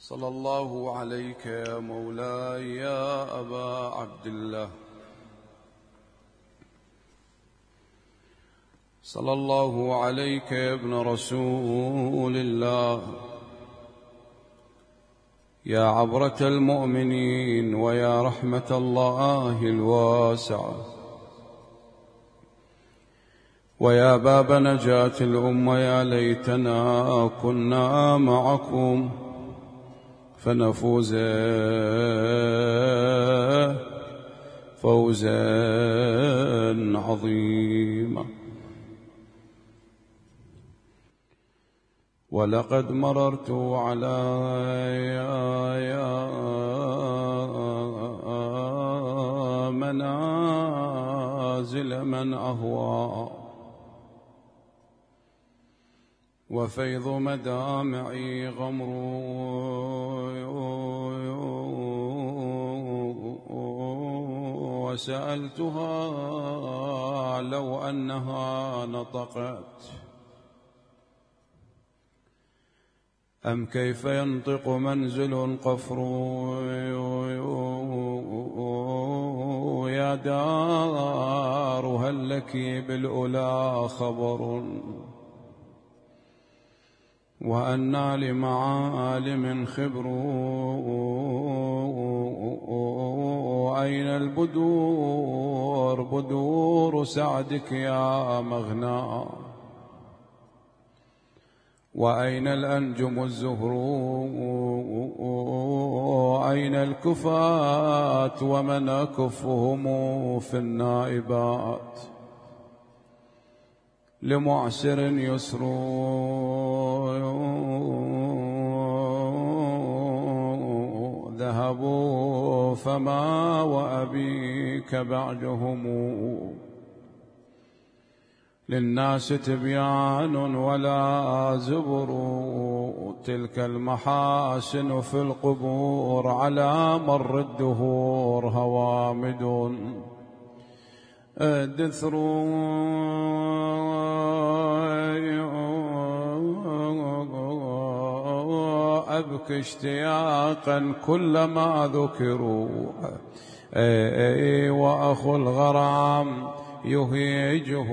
صلى الله عليك يا مولاي يا أبا عبد الله، صلى الله عليك يا ابن رسول الله، يا عبرة المؤمنين ويا رحمة الله الواسعة، ويا باب نجاة الأمة. يا ليتنا كنا معكم فنفوز فوزا عظيما. ولقد مررت على منازل من أهوى، وفيض مدامعي غمر، وسألتها لو أنها نطقت أم كيف ينطق منزل قفر. يا دار هل لك بالأولى خبر، وأنى لمعالم خبر. أين البدور بدور سعدك يا مغنى، وأين الأنجم الزهر. أين الكفاة ومن أكفهم في النائبات، لمعسر يسر. ذهبوا فما وأبيك بعدهم، للناس تبيان ولا زبر. تلك المحاسن في القبور على مر الدهور هوامد دثر. أبكي اشتياقا كلما ذكروا، وأخو الغرام يهيجه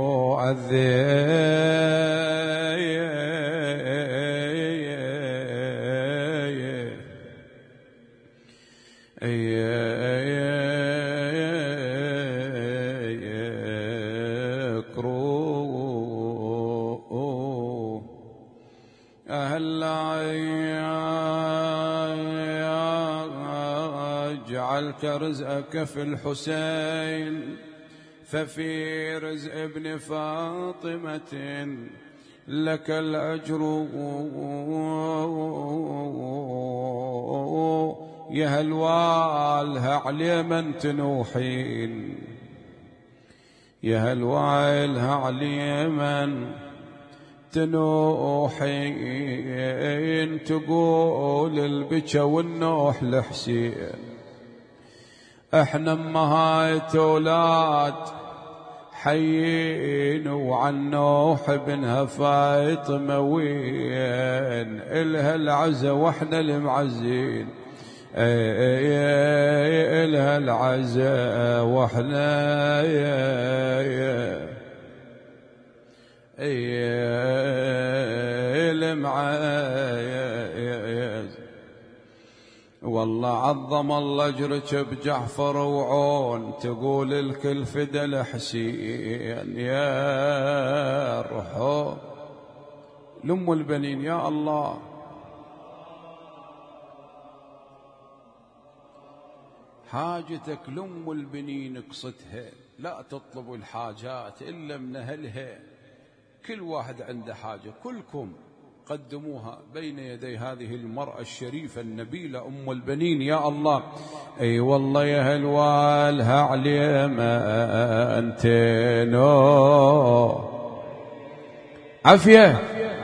جعلت رزقك في الحسين، ففي رزق ابن فاطمة لك الأجر. يا هالوالها علي من تنوحين، يا هالوالها علي من تنوحين. تقول البكا والنوح لحسين، احنا امهات اولاد حيين، وعن نوح بنها فاطمة وين الها العزا واحنا المعزين. الها العزا واحنا المعز. والله عظم الله اجرك بجعفر وعون، تقول الكل فدا الحسين. يا روحو لأم البنين يا الله، حاجتك لأم البنين اقصدها، لا تطلب الحاجات إلا من أهلها. كل واحد عنده حاجة، كلكم قدموها بين يدي هذه المرأة الشريفة النبيلة أم البنين يا الله. أي والله يا هالوالها علي ما أنت نو عافية.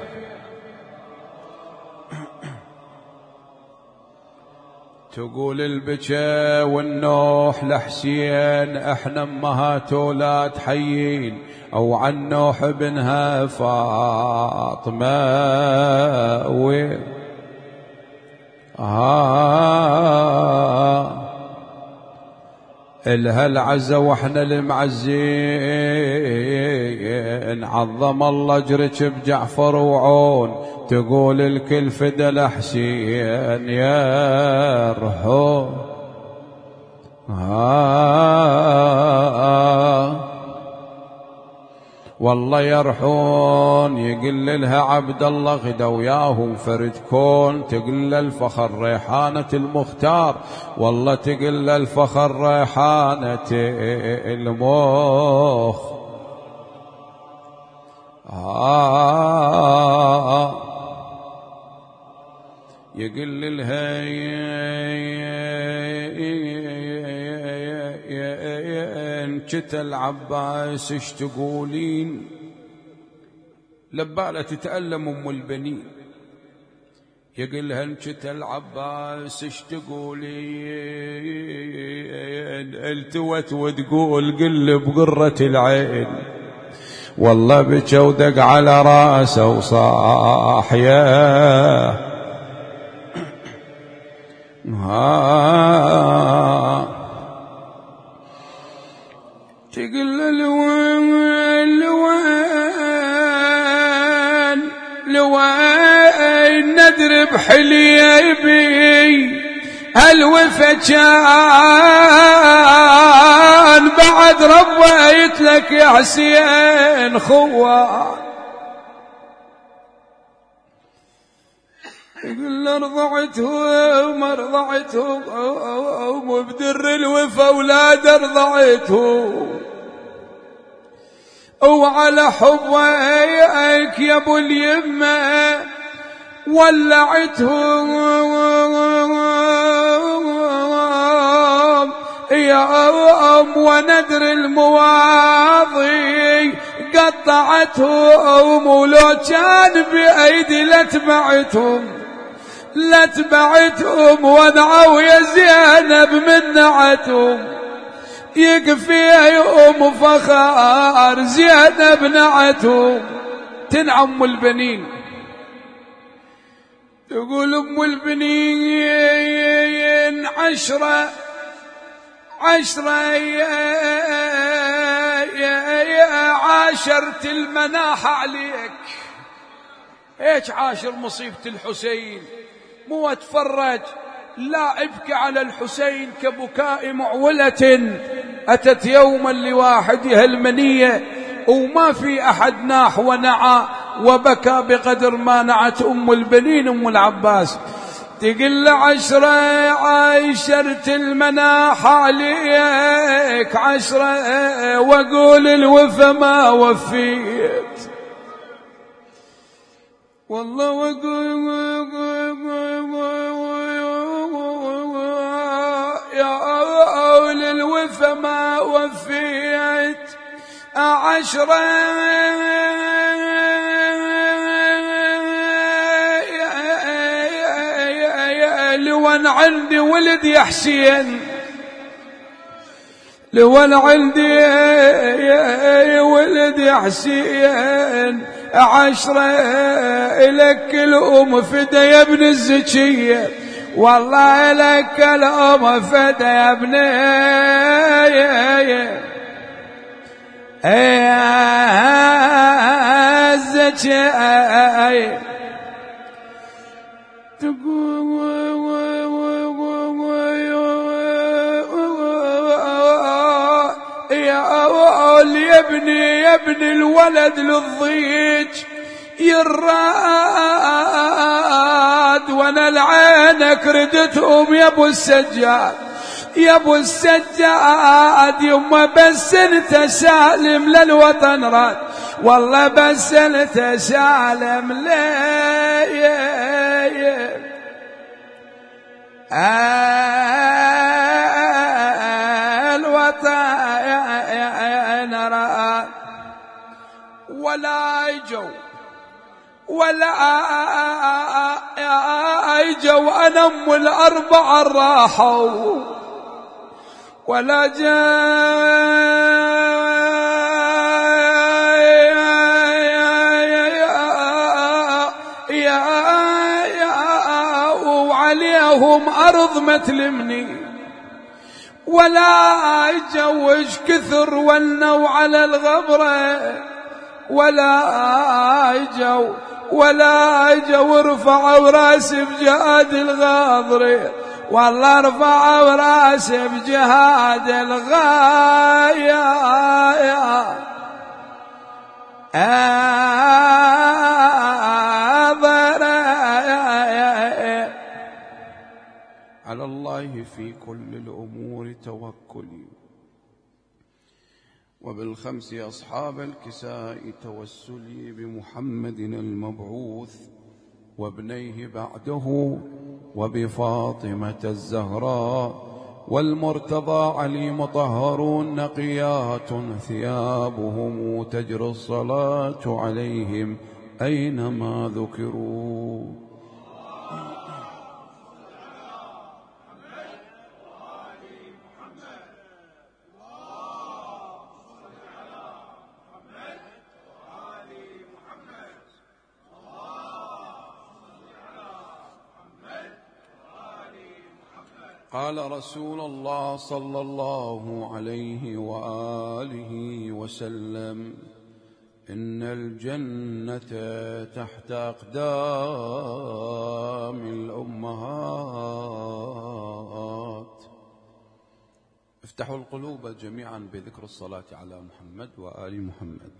تقول البكا والنوح لحسين، احنا امهات اولاد حيين، او عن نوح بنها فاطمه إلها العزة واحنا المعزين، عظم الله اجرك بجعفر وعون، تقول الكل فدا الحسين يا رحو. والله يرحون يقل لها عبد الله غدا وياهم فرد كون، تقل الفخر ريحانة المختار، والله تقل الفخر ريحانة المخ. يقل لها انشت العباس ايش تقولين، لبالة تتألم ام البنين. يقل لها انشت العباس ايش تقولين، التوت وتقول قل بقرة العين، والله بكى ودق على راسه وصاح يا تقول لوين ندري بحليبي الوفا كان بعد ربيت لك يا حسين خوان. يقول رضعتهم وبدر الوفا اولاد رضعتهم، وعلى حبك يا ابو اليمه ولعتهم يا وندر المواضي قطعتهم، ولو كان بايدي لتبعتهم ودعوا يا زينب من نعتهم، يكفيهم فخار زينب نعتهم. تنعم البنين تقول ام البنين عشرة عاشرت المناحة عليك. ايش عاشر مصيبة الحسين؟ مو اتفرج لا ابكي على الحسين كبكاء معولة أتت يوما لواحدها المنية، وما في أحد ناح ونعى وبكى بقدر ما نعت أم البنين أم العباس. تقل عاشرت المناح عليك وأقول الوفا ما وفيت، والله وأقول الوفا ما وفيت 10 لون عندي ولد يا حسين، لون عندي ولد يا حسين 10 لك الأم فدا يا ابن الزكية، والله لك الأم فدا يا ابن الزكية. تقول يا ابني الولد للضيج يراد، وانا لعينك ردتهم يا ابو السجاد، يا ابو السجاد يما بس انت سالم للوطن راد، والله بس انت سالم الوطن راد. ولا اجوا انا ام الاربعه راحوا، ولا عليهم أرض ما تلمني، ولا يجوج كثر ولنوا على الغبرة، ولا يجوا ورفعوا راسي بجهاد الغاضري، والله رفعوا راسي بجهاد الغاية. على الله في كل الأمور توكلي، وبالخمس أصحاب الكساء توسلي، بمحمد المبعوث وابنيه بعده، وبفاطمة الزهراء والمرتضى علي، مطهرون نقيات ثيابهم، تجري الصلاة عليهم أينما ذكروا. قال رسول الله صلى الله عليه وآله وسلم: إن الجنة تحت أقدام الأمهات. افتحوا القلوب جميعا بذكر الصلاة على محمد وآل محمد.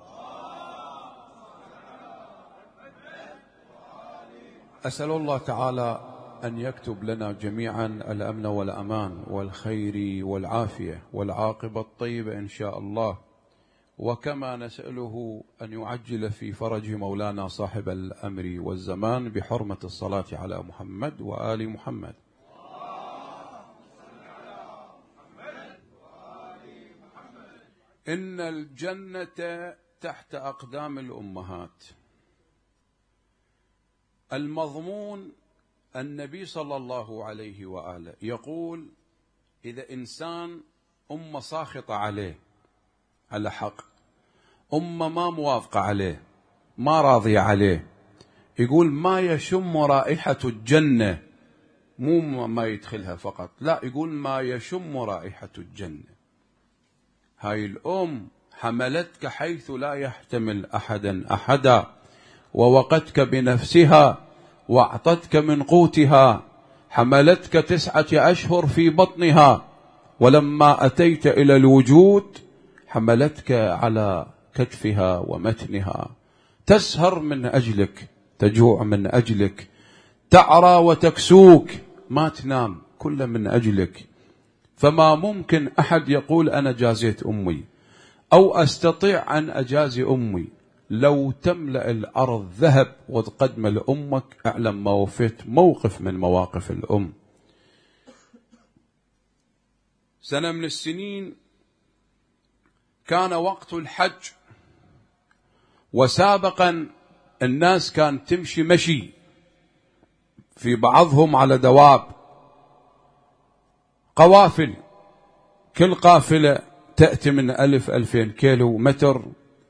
أسأل الله تعالى أن يكتب لنا جميعا الأمن والأمان والخير والعافية والعاقبة الطيبة إن شاء الله، وكما نسأله أن يعجل في فرج مولانا صاحب الأمر والزمان بحرمة الصلاة على محمد وآل محمد. إن الجنة تحت أقدام الأمهات. المضمون النبي صلى الله عليه وآله يقول: إذا إنسان ساخطة عليه على حق، ما موافقة عليه، ما راضية عليه، يقول ما يشم رائحة الجنة، مو ما يدخلها فقط، لا، يقول ما يشم رائحة الجنة. هاي الأم حملتك حيث لا يحتمل أحدا، ووقتك بنفسها، وأعطتك من قوتها، حملتك 9 أشهر في بطنها، ولما أتيت إلى الوجود حملتك على كتفها ومتنها، تسهر من أجلك، تجوع من أجلك، تعرى وتكسوك، ما تنام، كل من أجلك. فما ممكن أحد يقول أنا جازيت أمي أو أستطيع أن أجازي أمي. لو تملأ الأرض ذهب وتقدم لأمك، اعلم ما وفيت موقف من مواقف الأم. سنة من السنين كان وقت الحج، وسابقا الناس كان تمشي مشي، في بعضهم على دواب، قوافل، كل قافلة تأتي من 1000-2000 كيلو متر،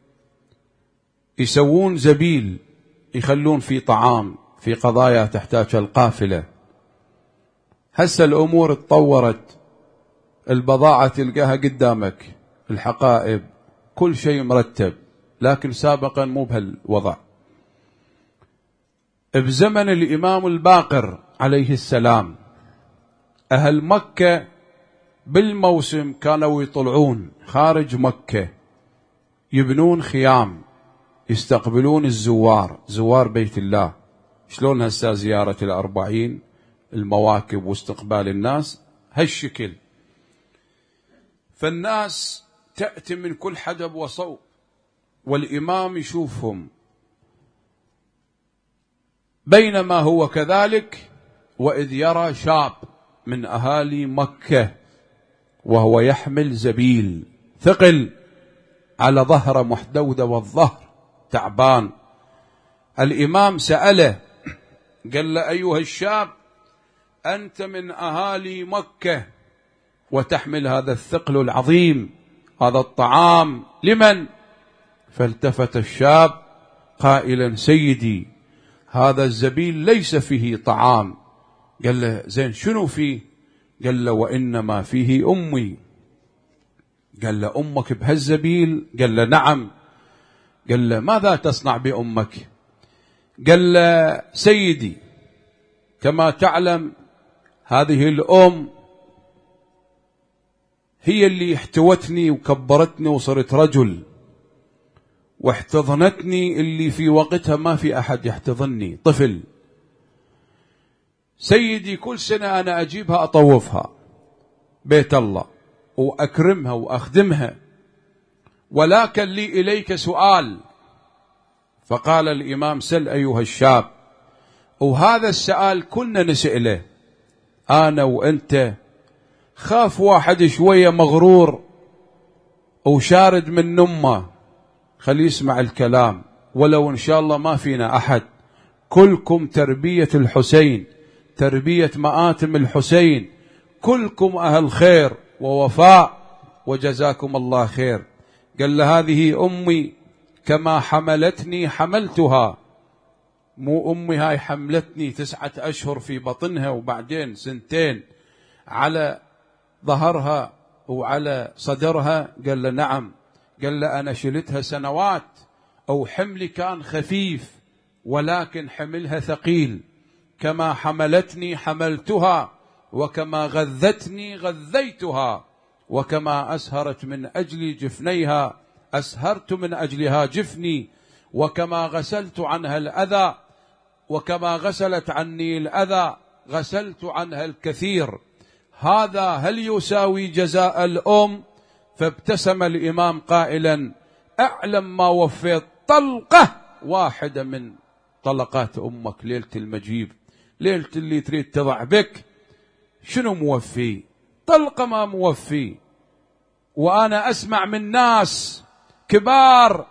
يسوون زبيل، يخلون في طعام، في قضايا تحتاج القافلة. هسه الأمور اتطورت، البضاعة تلقاها قدامك، الحقائب، كل شيء مرتب، لكن سابقا مو بهالوضع. بزمن الإمام الباقر عليه السلام، أهل مكة بالموسم كانوا يطلعون خارج مكة، يبنون خيام، يستقبلون الزوار، زوار بيت الله. شلون هسه زيارة ال40، المواكب واستقبال الناس هالشكل. فالناس تأتي من كل حدب وصوب، والإمام يشوفهم. بينما هو كذلك، وإذ يرى شاب من أهالي مكة وهو يحمل زبيل ثقل على ظهره، محدودة والظهر تعبان. الإمام سأله، قال له: أيها الشاب، أنت من أهالي مكة وتحمل هذا الثقل العظيم، هذا الطعام لمن؟ فالتفت الشاب قائلا: سيدي، هذا الزبيل ليس فيه طعام، قال له زين شنو فيه؟ قال له وإنما فيه أمي. قال له أمك بهالزبيل؟ قال له نعم. قال له ماذا تصنع بأمك؟ قال له سيدي كما تعلم هذه الأم هي اللي احتوتني وكبرتني وصرت رجل، واحتضنتني اللي في وقتها ما في أحد يحتضنني، طفل. سيدي كل سنة أنا أجيبها أطوفها بيت الله وأكرمها وأخدمها، ولكن لي إليك سؤال. فقال الإمام سل أيها الشاب. وهذا السؤال كلنا نسأله أنا وأنت. خاف واحد شوية مغرور وشارد من نمه، خليه يسمع الكلام، ولو إن شاء الله ما فينا أحد، كلكم تربية الحسين، تربية مآتم الحسين، كلكم أهل خير ووفاء وجزاكم الله خير. قال له هذه أمي كما حملتني حملتها، مو أمي هاي حملتني 9 أشهر في بطنها وبعدين 2 على ظهرها وعلى صدرها. قال له نعم. قال له أنا شلتها سنوات، أو حملي كان خفيف ولكن حملها ثقيل، كما حملتني حملتها، وكما غذتني غذيتها، وكما أسهرت من أجل جفنيها أسهرت من أجلها جفني، وكما غسلت عنها الأذى، وكما غسلت عني الأذى غسلت عنها الكثير. هذا هل يساوي جزاء الأم؟ فابتسم الإمام قائلا أعلم ما وفيت طلقة واحدة من طلقات أمك ليلة المجيب، ليلة اللي تريد تضع بك، شنو موفي؟ طلقة ما موفي. وأنا أسمع من ناس كبار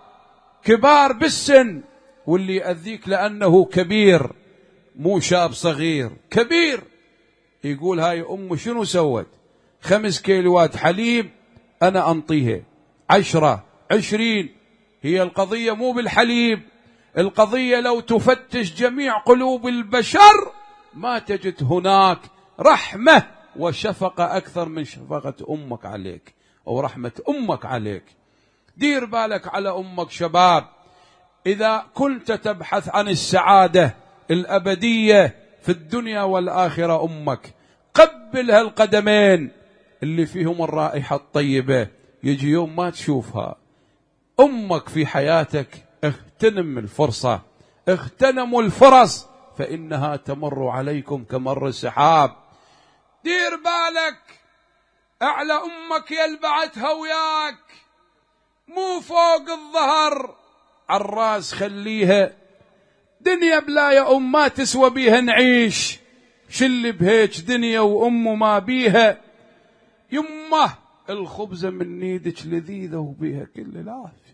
بالسن، واللي يأذيك لأنه كبير مو شاب صغير، كبير، يقول هاي أم شنو سوت؟ 5 كيلوات حليب أنا أنطيها 10 20. هي القضية مو بالحليب، القضية لو تفتش جميع قلوب البشر ما تجد هناك رحمة وشفقة أكثر من شفقة أمك عليك أو رحمة أمك عليك. دير بالك على أمك شباب. إذا كنت تبحث عن السعادة الأبدية في الدنيا والآخرة، أمك قبل هالقدمين اللي فيهم الرائحة الطيبة، يجي يوم ما تشوفها. أمك في حياتك اغتنم الفرصة، اغتنموا الفرص فإنها تمر عليكم كمر السحاب. دير بالك أعلى أمك يلبعتها وياك، مو فوق الظهر، عالراس خليها. دنيا بلا يا أم ما تسوى بيها نعيش، شل بهيج دنيا وأمه ما بيها. يمه الخبزة من نيدك لذيذة وبيها كل العافية،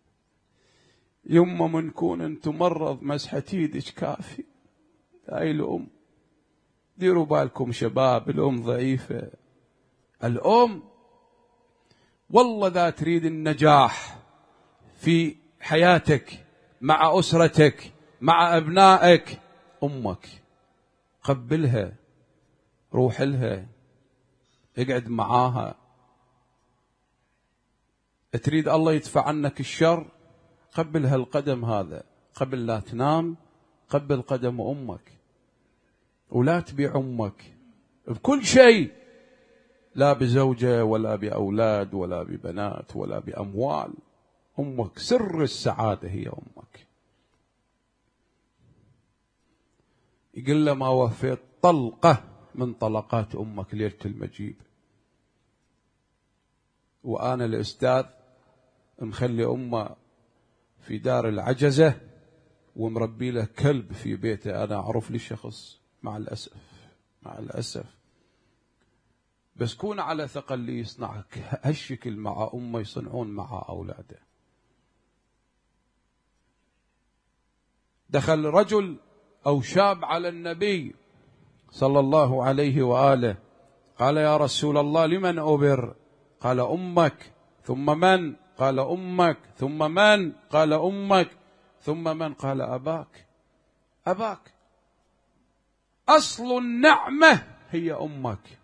يمه من كون انتو مرض مسحة ايدك كافي. هاي الأم. ديروا بالكم شباب، الأم ضعيفة. الأم والله ذا تريد النجاح في حياتك مع أسرتك مع أبنائك، أمك قبلها، روح لها، اقعد معاها. تريد الله يدفع عنك الشر، قبل هالقدم هذا، قبل لا تنام قبل قدم أمك. ولا تبيع أمك بكل شيء، لا بزوجة ولا بأولاد ولا ببنات ولا بأموال. أمك سر السعادة هي أمك. يقول له ما وفيت طلقة من طلقات أمك ليلة المجيب. وأنا الأستاذ مخلي أمه في دار العجزة ومربي له كلب في بيته. أنا أعرف لي شخص، مع الأسف بس كون على ثقل اللي يصنعك هالشكل مع أمه يصنعون مع أولاده. دخل رجل أو شاب على النبي صلى الله عليه وآله، قال يا رسول الله لمن أبر؟ قال أمك. ثم من؟ قال أمك. ثم من؟ قال أمك. ثم من؟ قال أباك. أصل النعمة هي أمك.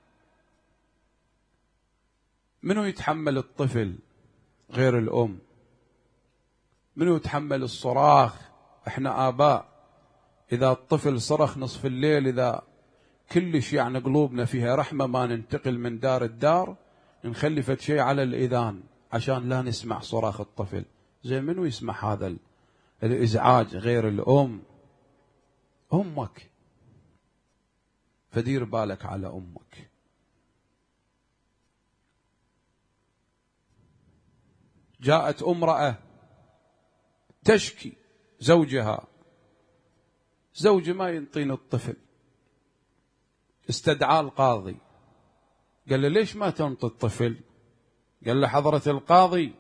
منو يتحمل الطفل غير الأم؟ منو يتحمل الصراخ؟ احنا آباء إذا الطفل صرخ نصف الليل، إذا كلش يعني قلوبنا فيها رحمة ما ننتقل من دار الدار، نخلي فد شيء على الإذان عشان لا نسمع صراخ الطفل. زي منو يسمع هذا الإزعاج غير الأم؟ أمك. فدير بالك على أمك. جاءت امرأة تشكي زوجها، زوجي ما ينطيني الطفل. استدعى القاضي، قال له ليش ما تنطي الطفل؟ قال له حضرة القاضي،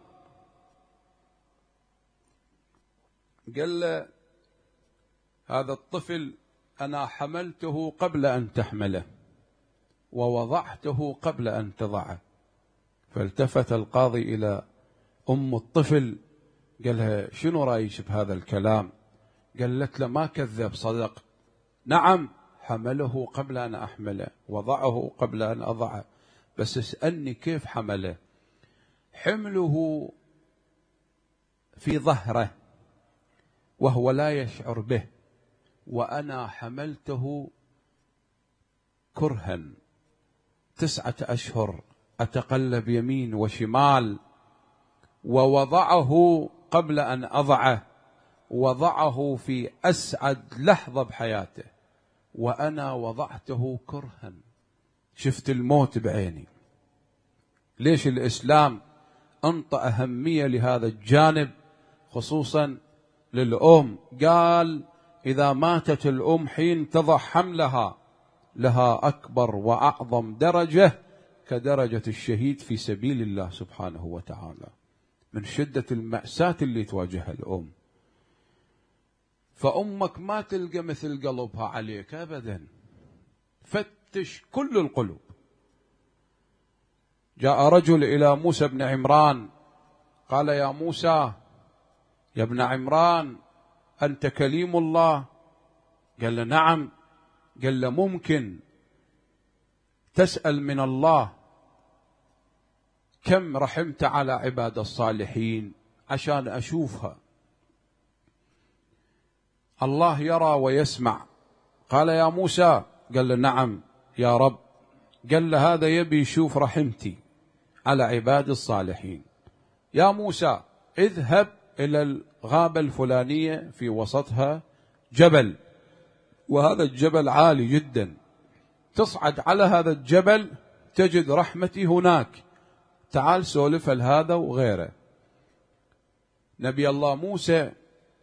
قال له هذا الطفل أنا حملته قبل أن تحمله ووضعته قبل أن تضعه. فالتفت القاضي إلى أم الطفل قال لها شنو رأيك بهذا الكلام؟ قالت له ما كذب، صدق، نعم حمله قبل أن أحمله، وضعه قبل أن أضعه، بس اسألني كيف حمله؟ حمله في ظهره وهو لا يشعر به، وأنا حملته كرها 9 أشهر أتقلب يمين وشمال، ووضعه قبل أن أضعه، وضعه في أسعد لحظة بحياته، وأنا وضعته كرها. شفت الموت بعيني. ليش الإسلام أنطى أهمية لهذا الجانب خصوصا للأم؟ قال إذا ماتت الأم حين تضع حملها لها أكبر وأعظم درجة كدرجة الشهيد في سبيل الله سبحانه وتعالى، من شدة المأساة اللي تواجهها الأم. فأمك ما تلقى مثل قلبها عليك أبدا، فتش كل القلوب. جاء رجل إلى موسى بن عمران قال يا موسى يا ابن عمران أنت كليم الله؟ قال له نعم. قال له ممكن تسأل من الله كم رحمت على عباد الصالحين عشان أشوفها؟ الله يرى ويسمع. قال يا موسى، قال له نعم يا رب. قال له هذا يبي يشوف رحمتي على عباد الصالحين. يا موسى اذهب إلى الغابة الفلانية في وسطها جبل، وهذا الجبل عالي جدا، تصعد على هذا الجبل تجد رحمتي هناك، تعال سولف هذا وغيره. نبي الله موسى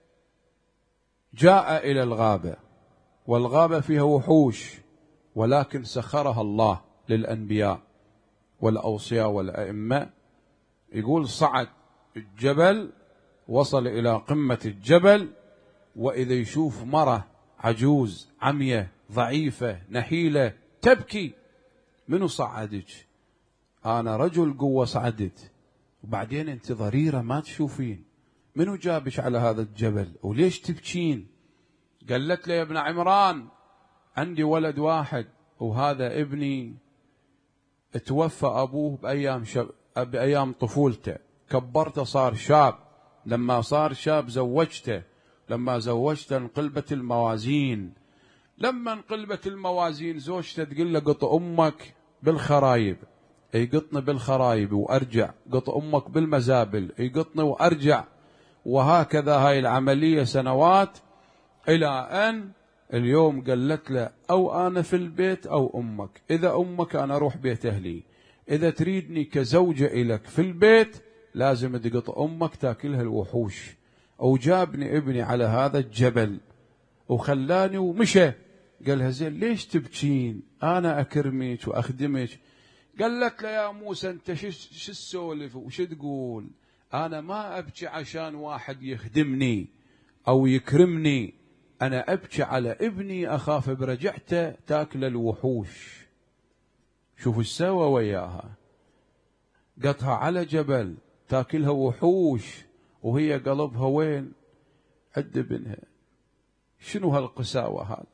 جاء إلى الغابة، والغابة فيها وحوش، ولكن سخرها الله للأنبياء والأوصياء والأئمة. يقول صعد الجبل، وصل إلى قمة الجبل، وإذا يشوف مرة عجوز عمية ضعيفة نحيلة تبكي. منو صعدك؟ أنا رجل قوة صعدت، وبعدين أنت ضريرة ما تشوفين. منو جابش على هذا الجبل وليش تبكين؟ قالت له يا ابن عمران عندي ولد واحد، وهذا ابني توفى أبوه بأيام طفولته، كبرته صار شاب، لما صار شاب زوجته، لما زوجته انقلبت الموازين، لما انقلبت الموازين زوجته تقول له قط أمك بالخرايب، يقطني بالخرايب وأرجع، قط أمك بالمزابل، يقطني وأرجع، وهكذا هاي العملية سنوات، إلى أن اليوم قالت له أو أنا في البيت أو أمك، إذا أمك أنا أروح بيت أهلي، إذا تريدني كزوجة إلك في البيت لازم تقط أمك تاكلها الوحوش. وجابني ابني على هذا الجبل وخلاني ومشى. قالها زين ليش تبكين؟ أنا أكرمك وأخدمك. قالت له يا موسى أنت شو تسولف وش تقول؟ أنا ما أبكي عشان واحد يخدمني أو يكرمني، أنا أبكي على ابني أخاف برجعته تاكل الوحوش. شوفوا سوى وياها، قطها على جبل تاكلها وحوش، وهي قلبها وين؟ عند ابنها. شنو هالقساوة هذه؟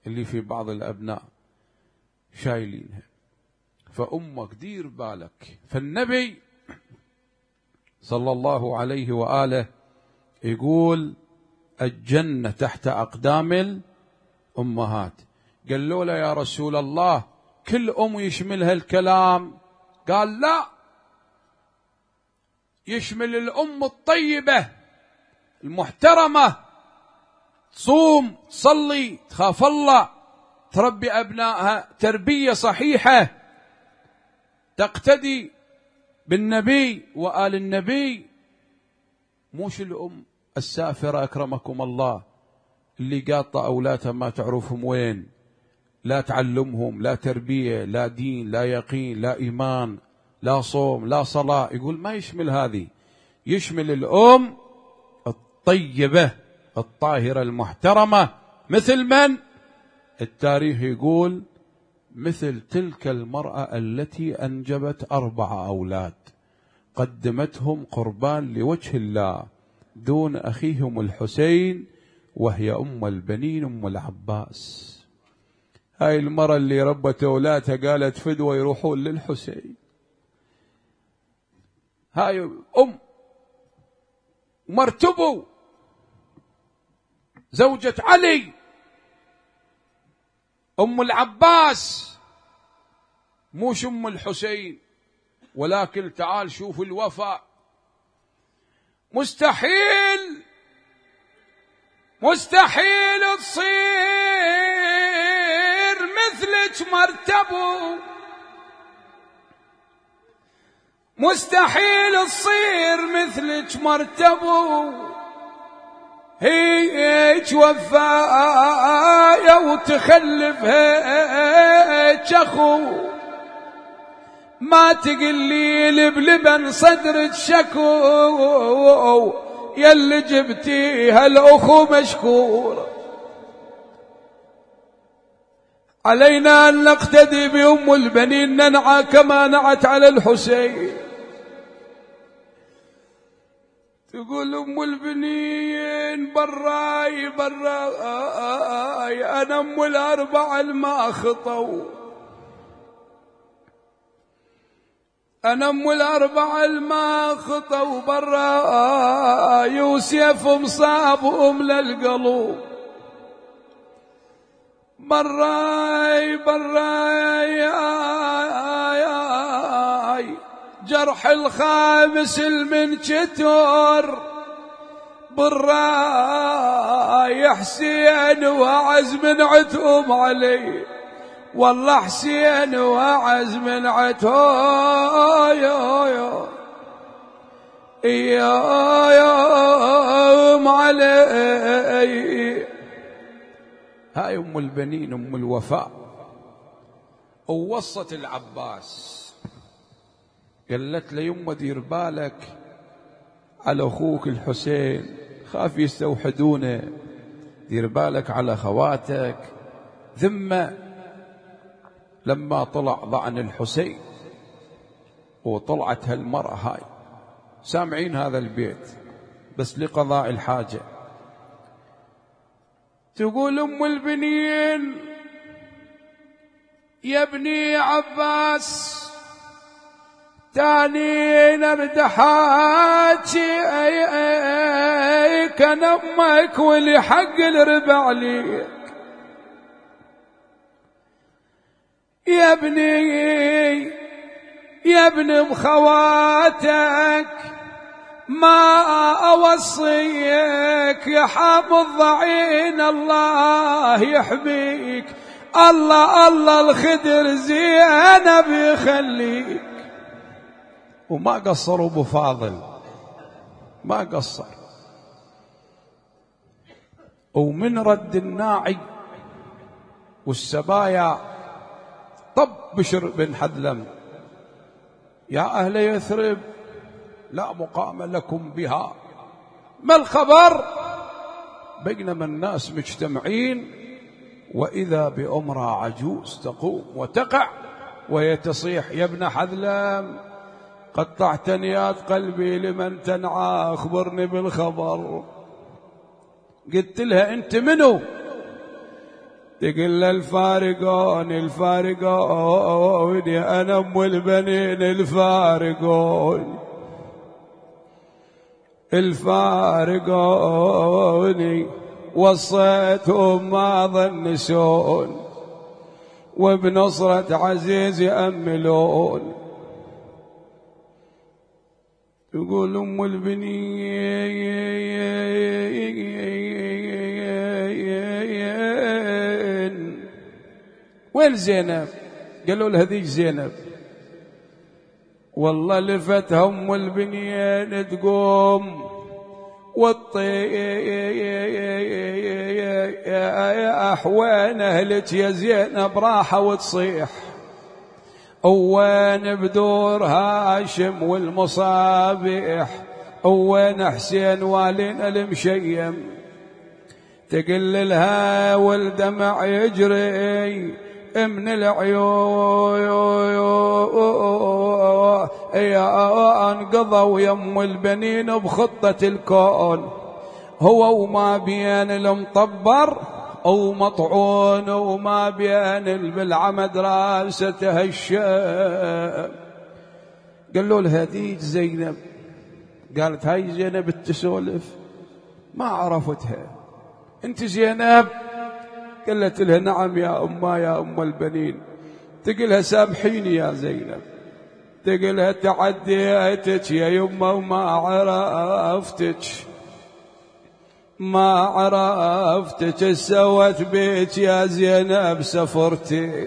اللي في بعض الأبناء شايلينها. فأمك دير بالك. فالنبي صلى الله عليه وآله يقول الجنة تحت أقدام الأمهات. قالوا له يا رسول الله كل أم يشملها الكلام؟ قال لا، يشمل الأم الطيبة المحترمة، تصوم تصلي تخاف الله، تربي أبنائها تربية صحيحة، تقتدي بالنبي وآل النبي. موش الأم السافرة أكرمكم الله اللي قاطة أولادها ما تعرفهم وين، لا تعلمهم، لا تربية، لا دين، لا يقين، لا إيمان، لا صوم، لا صلاة. يقول ما يشمل هذه، يشمل الأم الطيبة الطاهرة المحترمة. مثل من؟ التاريخ يقول مثل تلك المرأة التي أنجبت 4 أولاد قدمتهم قربان لوجه الله دون أخيهم الحسين، وهي أم البنين أم العباس. هاي المرأة اللي ربت أولادها قالت فدوة يروحون للحسين. هاي أم مرتبو زوجة علي أم العباس، موش أم الحسين. ولكن تعال شوف الوفاء. مستحيل تصير مثلك مرتبو، مستحيل تصير مثلك مرتبو. هيك وفاية وتخلف هيك أخو، ما تقلي بلبن صدرك شكو، يلي جبتيها الأخو مشكور. علينا أن نقتدي بأم البنين، ننعى كما نعت على الحسين. تقول أم البنين براي أنا أم الأربعة الما خطوا، أنا أم الأربعة الما خطوا براي، وسيف مصابهم للقلوب. براي جرح الخامس المنشتر، براي حسين وعز من عتهم علي، والله حسين وعز من عتهم يوم علي. هاي أم البنين أم الوفاء. ووصت العباس قالت له يمه دير بالك على أخوك الحسين، خاف يستوحدونه، دير بالك على خواتك. ثم لما طلع ضعن الحسين وطلعت هالمرأة هاي، سامعين هذا البيت بس لقضاء الحاجة، تقول أم البنين يا ابني عباس تاني نردحاتي كان أمك ولي حق الربع ليك. يا ابني بخواتك ما أوصيك، يا حافظ ضعين الله يحميك، الله الخدر زينب يخليك. وما قصروا أبو فاضل، ما قصر. ومن رد الناعي والسبايا طب بشر بن حذلم يا أهل يثرب لا مقام لكم بها. ما الخبر؟ بينما الناس مجتمعين وإذا بأمرأة عجوز تقوم وتقع وهي تصيح يا ابن حذلم قطعت نيات قلبي لمن تنعى أخبرني بالخبر. قلت لها أنت منو؟ تقول الفارقون الفارقون يا أنا أم البنين الفارقون الفارقوني وصيتهم ما ظنسون وبنصرة عزيز يأملون. تقول أم البنين وين زينب؟ قالوا لها ذيك زينب. والله لفتها أم البنين تقوم والطيح وين أهلك يا زينب راحة وتصيح وين بدور هاشم والمصابيح وين حسين والينا المشيم. تقل لها والدمع يجري من العيون يا انقضوا يم البنين بخطة الكون هو وما بين المطبر أو مطعون وما بين بالعمد راسته الشام. قالوا لها هذه زينب. قالت هاي زينب تسولف ما عرفتها. انت زينب؟ قالت لها نعم يا أمه يا أم البنين. تقلها سامحيني يا زينب. تقلها تعديتك يا يمه وما عرفتك ما عرفتك سوت بيك يا زينب سفرتك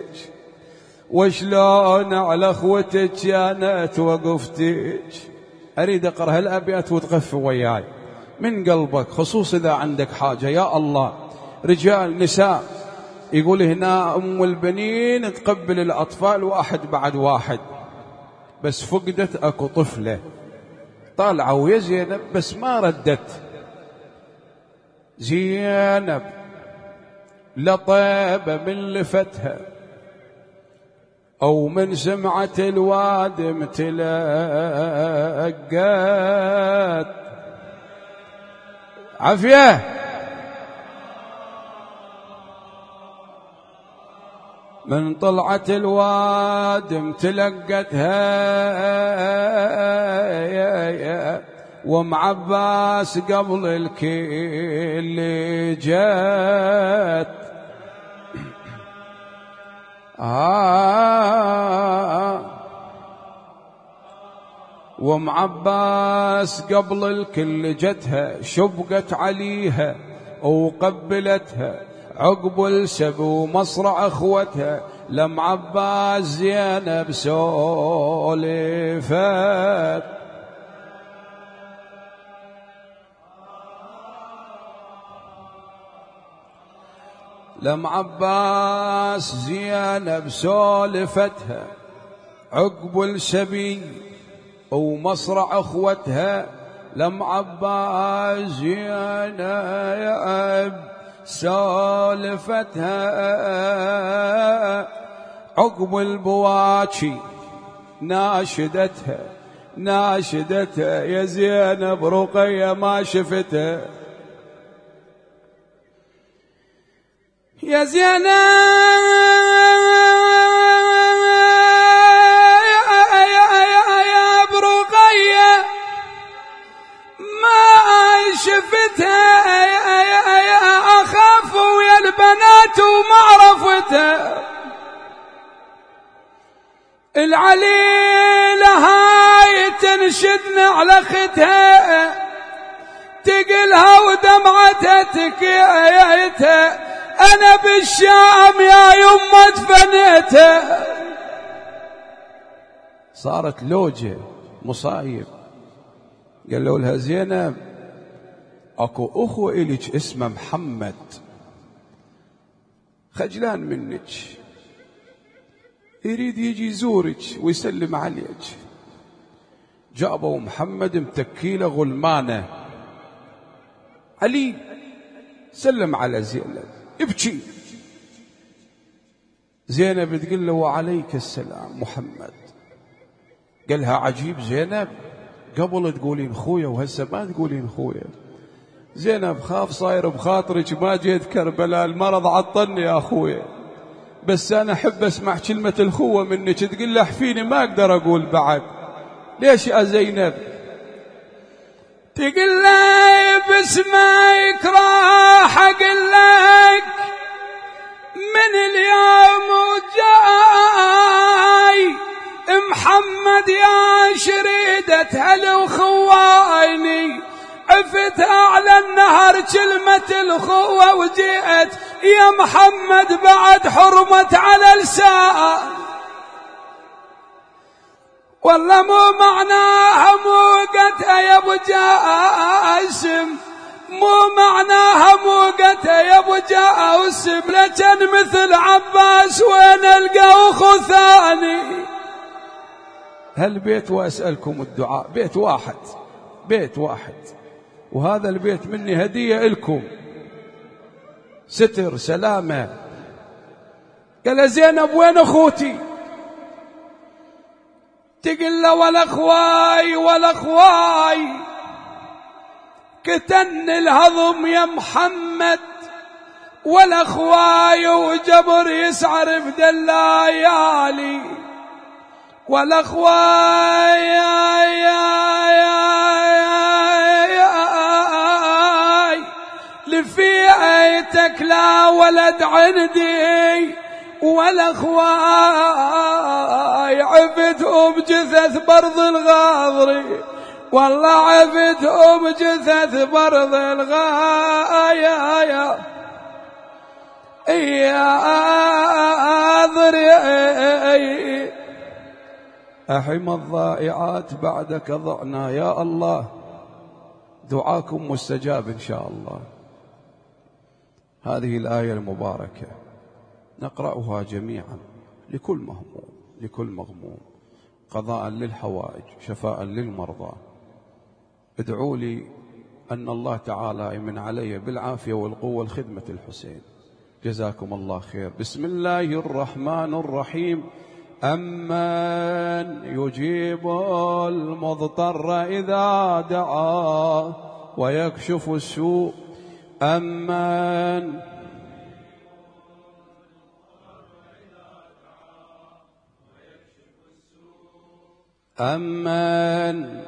وشلون على اخوتك كانت وقفتك. اريد اقرا هالابيات وتغفي وياي من قلبك خصوص اذا عندك حاجه. يا الله رجال نساء. يقول هنا ام البنين تقبل الاطفال واحد بعد واحد بس فقدت اكو طفله طالعه يا زينب بس ما ردت. زينب لطيبة من لفتها أو من سمعة الوادم تلقت عافية من طلعة الوادم تلقتها ومعباس قبل الكل جات ومعباس قبل الكل جتها شبقت عليها وقبلتها عقب السب ومصرع اخوتها لمعباس زينب سولفت. لمعباس زينب سولفتها عقب السبي ومصرع اخوتها لمعباس زينب سولفتها عقب البواكي ناشدتها يا زينب رقية ما شفتها. يا زينب يا برقية ما شفتها أخاف ويا البنات وما عرفتها. العليلة هاي تنشدنا على خدها تقلها ودمعتها تكيتها أنا بالشام يا يمه دفنيتها. صارت لوجة مصايب. قالوا لها زينب اكو اخو إليك اسمه محمد خجلان منك يريد يجي يزورك ويسلم عليك. جابوا محمد متكيله غلمانه علي سلم على زينب ابكي. زينب تقول له وعليك السلام محمد. قالها عجيب زينب قبل تقولين خويا وهسه ما تقولين خويا. زينب خاف صاير بخاطرك ما جيت كربلاء، المرض عطلني يا أخوي، بس أنا أحب أسمع كلمة الخوة منك، تقول له احفيني ما أقدر أقول بعد. ليش يا زينب؟ تقول لي باسمك راح أقول لك من اليوم وجاي محمد يا شريدة هل وخواني، عفت أعلى النهر كلمة الخوة وجئت يا محمد بعد حرمت على لسان. والله مو معناها موقتها يا ابو جاسم، مو معناها موقتها يا ابو جاسم، لكن مثل عباس وين القى اخو ثاني. هالبيت واسألكم الدعاء بيت واحد، بيت واحد، وهذا البيت مني هدية لكم، ستر سلامة. قال زينب وين اخوتي؟ تقول له ولا اخواي ولا اخواي، كتن الهضم يا محمد، ولا اخواي وجبر يسعر بدلايالي، ولا اخواي لفيتك لا ولد عندي، ولا اخواي عفتهم جثث برض الغاضري، والله عفتهم جثث برض الغايا ضري. أحم الضائعات بعدك ضعنا يا الله، دعاكم مستجاب إن شاء الله. هذه الآية المباركة نقرأها جميعا لكل مهموم لكل مغموم، قضاء للحوائج، شفاء للمرضى. ادعوا لي أن الله تعالى يمن علي بالعافية والقوة لخدمة الحسين. جزاكم الله خير. بسم الله الرحمن الرحيم. أمن يجيب المضطر إذا دعاه ويكشف السوء، أمن أمن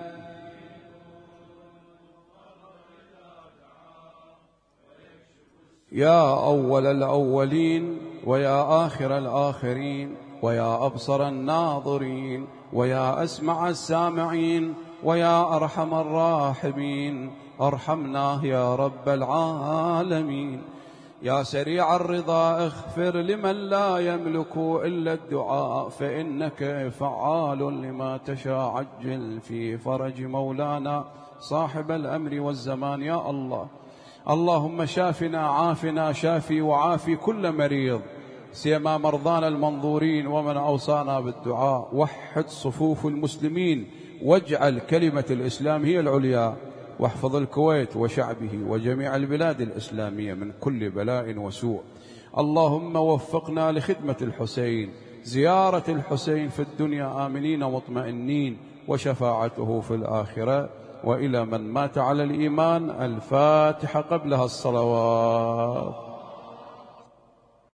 يا أول الأولين ويا آخر الآخرين ويا أبصر الناظرين ويا أسمع السامعين ويا أرحم الراحمين، ارحمنا يا رب العالمين. يا سريع الرضا اغفر لمن لا يملك إلا الدعاء، فإنك فعال لما تشاء. عجل في فرج مولانا صاحب الأمر والزمان يا الله. اللهم شافنا عافنا، شافي وعافي كل مريض، سيما مرضانا المنظورين ومن أوصانا بالدعاء. وحد صفوف المسلمين واجعل كلمة الإسلام هي العليا، واحفظ الكويت وشعبه وجميع البلاد الإسلامية من كل بلاء وسوء. اللهم وفقنا لخدمة الحسين، زيارة الحسين في الدنيا آمنين مطمئنين، وشفاعته في الآخرة. وإلى من مات على الإيمان الفاتحة قبلها الصلوات.